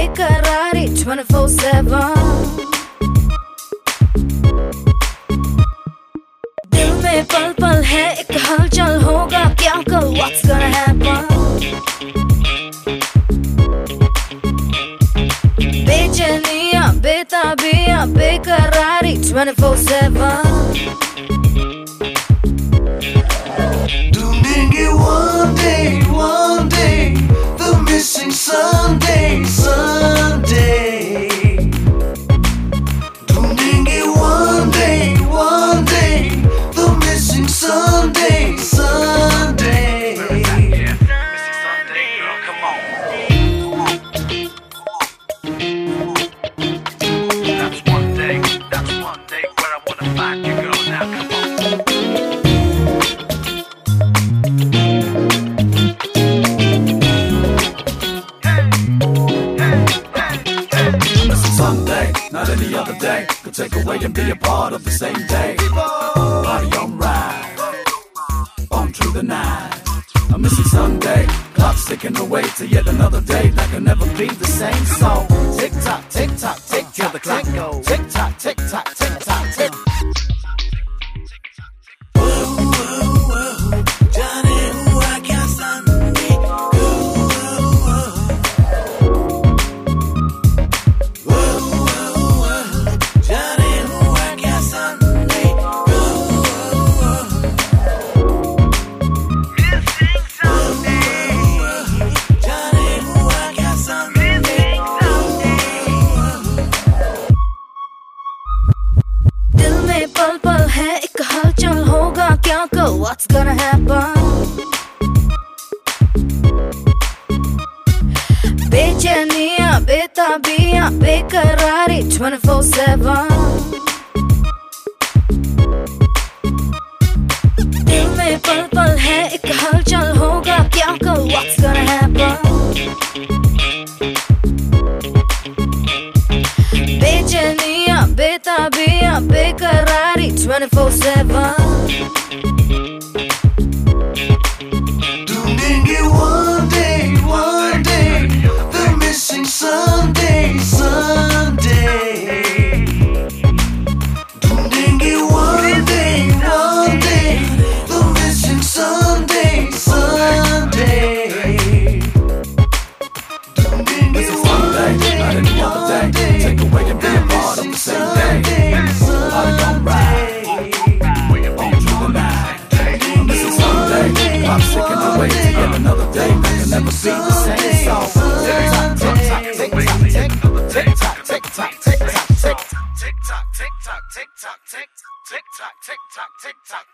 बेकरारी 24/7। दिल में पल पल है एक हलचल, होगा क्या कल, what's gonna happen। बेचैनियां बेताबियां बेकरारी 24/7। ढूंढेंगे one day the missing Sunday, Sunday। ढूंढेंगे one day the missing Sunday, Sunday। That's one day where I wanna find you, girl. Now come on. Sunday, not any other day, could take away and be a part of the same day. Party on ride, on through the night. A missing Sunday, clock's ticking away to yet another day that can never be the same. So tick tock, tick tock, tick till the clock goes. Tick tock, tick tock, tick tock, tick. पल पल है एक हलचल, होगा क्या कल, what's gonna happen। बेचैनियां बेताबियां बेकरारी 24/7। दिल में पल पल है एक हलचल, होगा क्या कल, what's gonna happen। बेचैनियां बेताबियां बेकरारी 24/7। ढूंढेंगे one day the missing Sunday, Sunday। ढूंढेंगे one day the missing Sunday, Sunday। ढूंढेंगे one day, not any other day, take away and be a part of the same day। Party on ride, on through the night. A missing Sunday, clock's ticking away to yet another day that can never be the same. So tick tock, tick tock, tick tock, tick tock, tick tock, tick tock, tick tock, tick tock, tick tock, tick tock, tick tock, tick tock, tick tock, tick tock, tick tock.